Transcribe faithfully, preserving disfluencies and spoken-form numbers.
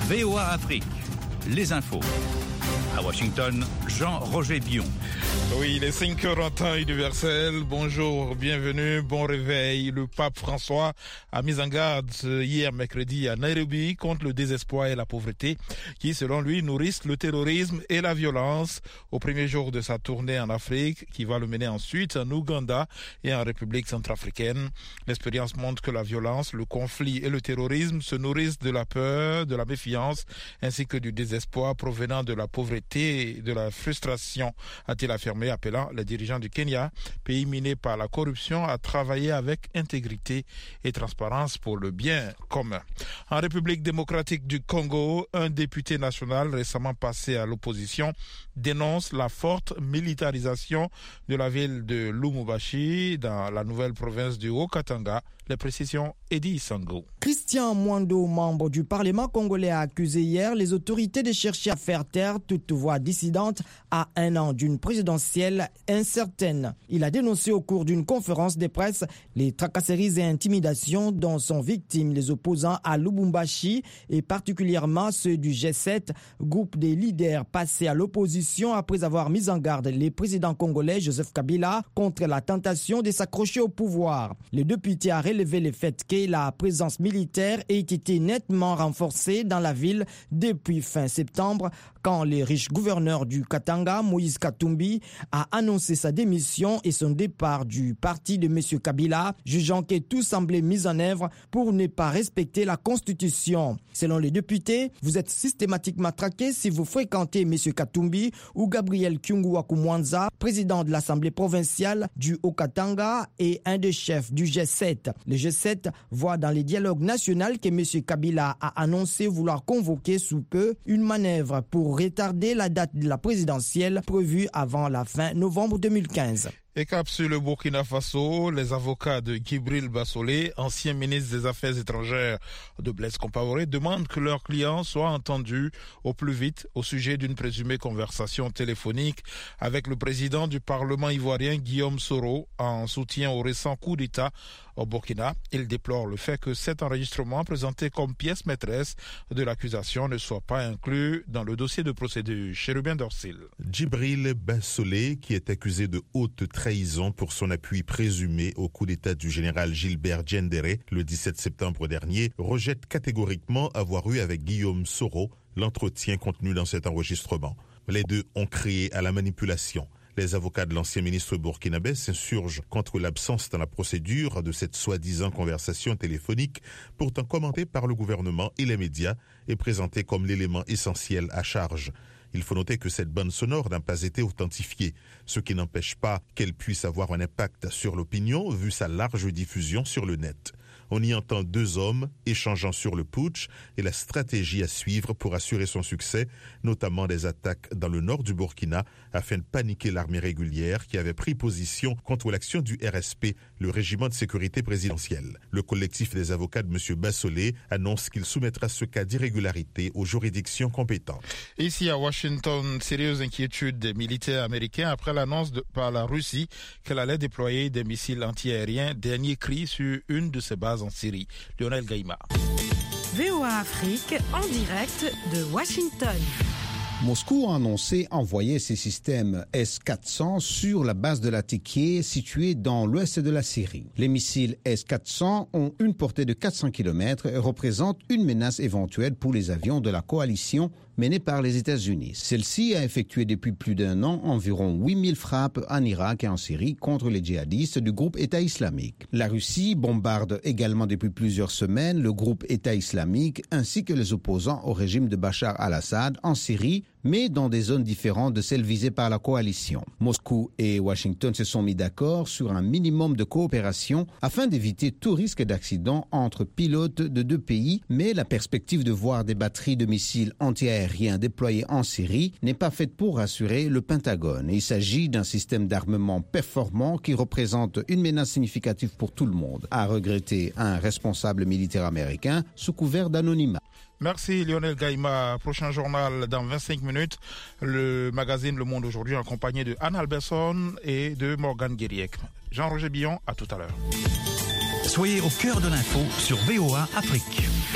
V O A Afrique, les infos. À Washington, Jean-Roger Bion. Oui, les cinq heures en temps universel. Bonjour, bienvenue, bon réveil. Le pape François a mis en garde hier mercredi à Nairobi contre le désespoir et la pauvreté qui, selon lui, nourrissent le terrorisme et la violence. Au premier jour de sa tournée en Afrique, qui va le mener ensuite en Ouganda et en République centrafricaine. L'expérience montre que la violence, le conflit et le terrorisme se nourrissent de la peur, de la méfiance, ainsi que du désespoir provenant de la pauvreté et de la frustration, a-t-il affirmé, appelant les dirigeants du Kenya, pays miné par la corruption, à travailler avec intégrité et transparence pour le bien commun. En République démocratique du Congo, un député national récemment passé à l'opposition dénonce la forte militarisation de la ville de Lubumbashi dans la nouvelle province du Haut-Katanga. Les précisions, Eddie Sango. Christian Mwando, membre du Parlement congolais, a accusé hier les autorités de chercher à faire taire toute voix dissidente à un an d'une présidentielle incertaine. Il a dénoncé au cours d'une conférence de presse les tracasseries et intimidations dont sont victimes les opposants à Lubumbashi et particulièrement ceux du G sept, groupe des leaders passés à l'opposition après avoir mis en garde les présidents congolais Joseph Kabila contre la tentation de s'accrocher au pouvoir. Le député a relevé le fait que la présence militaire ait été nettement renforcée dans la ville depuis fin septembre quand le riche gouverneur du Katanga, Moïse Katumbi, a annoncé sa démission et son départ du parti de M. Kabila, jugeant que tout semblait mis en œuvre pour ne pas respecter la Constitution. Selon les députés, vous êtes systématiquement traqués si vous fréquentez M. Katumbi ou Gabriel Kyungu-Wakumwanza, président de l'Assemblée provinciale du Haut-Katanga et un des chefs du G sept. Le G sept voit dans les dialogues nationaux que M. Kabila a annoncé vouloir convoquer sous peu une manœuvre pour retarder la date de la présidentielle prévue avant la fin novembre deux mille quinze. Et cap sur le Burkina Faso, les avocats de Djibril Bassolé, ancien ministre des Affaires étrangères de Blaise Compaoré, demandent que leurs clients soient entendus au plus vite au sujet d'une présumée conversation téléphonique avec le président du Parlement ivoirien Guillaume Soro en soutien au récent coup d'État au Burkina. Il déplore le fait que cet enregistrement présenté comme pièce maîtresse de l'accusation ne soit pas inclus dans le dossier de procédure. Chérubin Dorsil. Djibril Bassolé, qui est accusé de haute trahison pour son appui présumé au coup d'État du général Gilbert Diendéré le dix-sept septembre dernier, rejette catégoriquement avoir eu avec Guillaume Soro l'entretien contenu dans cet enregistrement. Les deux ont crié à la manipulation. Les avocats de l'ancien ministre burkinabé s'insurgent contre l'absence dans la procédure de cette soi-disant conversation téléphonique, pourtant commentée par le gouvernement et les médias et présentée comme l'élément essentiel à charge. Il faut noter que cette bande sonore n'a pas été authentifiée, ce qui n'empêche pas qu'elle puisse avoir un impact sur l'opinion vu sa large diffusion sur le net. On y entend deux hommes échangeant sur le putsch et la stratégie à suivre pour assurer son succès, notamment des attaques dans le nord du Burkina afin de paniquer l'armée régulière qui avait pris position contre l'action du R S P, le régiment de sécurité présidentielle. Le collectif des avocats de M. Bassolé annonce qu'il soumettra ce cas d'irrégularité aux juridictions compétentes. Ici à Washington, sérieuse inquiétude des militaires américains après l'annonce de, par la Russie qu'elle allait déployer des missiles antiaériens, dernier cri sur une de ses bases en Syrie. Lionel Gaïma. V O A Afrique en direct de Washington. Moscou a annoncé envoyer ses systèmes S quatre cents sur la base de Latakia située dans l'ouest de la Syrie. Les missiles S quatre cents ont une portée de quatre cents kilomètres et représentent une menace éventuelle pour les avions de la coalition menée par les États-Unis. Celle-ci a effectué depuis plus d'un an environ huit mille frappes en Irak et en Syrie contre les djihadistes du groupe État islamique. La Russie bombarde également depuis plusieurs semaines le groupe État islamique ainsi que les opposants au régime de Bachar al-Assad en Syrie, mais dans des zones différentes de celles visées par la coalition. Moscou et Washington se sont mis d'accord sur un minimum de coopération afin d'éviter tout risque d'accident entre pilotes de deux pays, mais la perspective de voir des batteries de missiles antiaériens déployés en Syrie n'est pas faite pour rassurer le Pentagone. Il s'agit d'un système d'armement performant qui représente une menace significative pour tout le monde, a regretté un responsable militaire américain sous couvert d'anonymat. Merci Lionel Gaïma. Prochain journal dans vingt-cinq minutes. Le magazine Le Monde aujourd'hui en compagnie de Anne Alberson et de Morgane Guériec. Jean-Roger Billon, à tout à l'heure. Soyez au cœur de l'info sur V O A Afrique.